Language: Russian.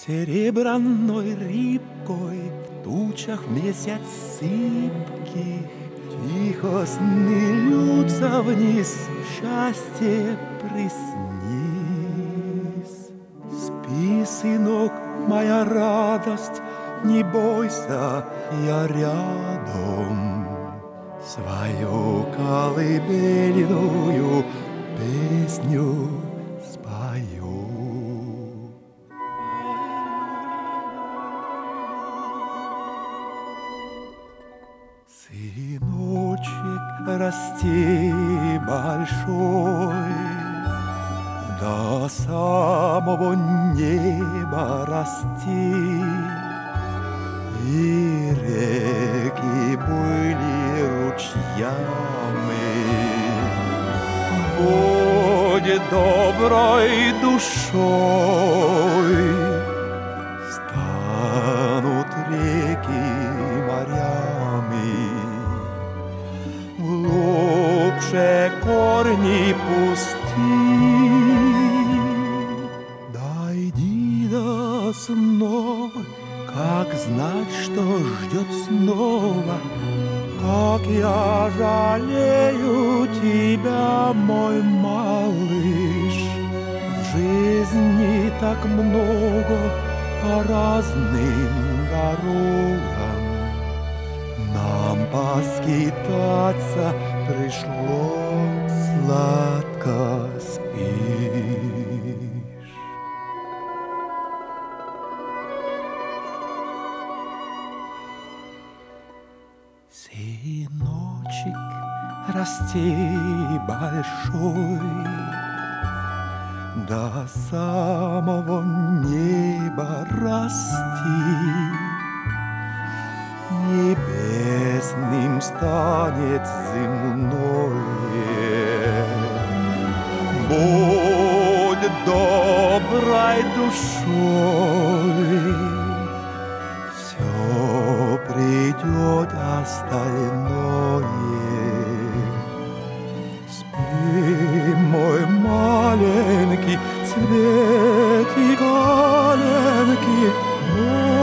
Серебряной рыбкой в тучах месяц сыпких тихо сны льются вниз, счастье приснись. Спи, сынок, моя радость, не бойся, я рядом. Свою колыбельную песню спою. Сыночек, расти большой, до самого неба расти, и реки были ручьями. Будь доброй душой, станут реки морями. Глубже корни пусти, дойди до снов, как знать, что ждет снова. Как я жалею тебя, мой малыш. В жизни так много по разным дорогам. Нам поскитаться пришлось, сладко спишь. Сыночек, расти большой, до самого неба расти. Небесным станет земное. Будь доброй душой, все придет остальное. Спи, мой маленький цветик аленький,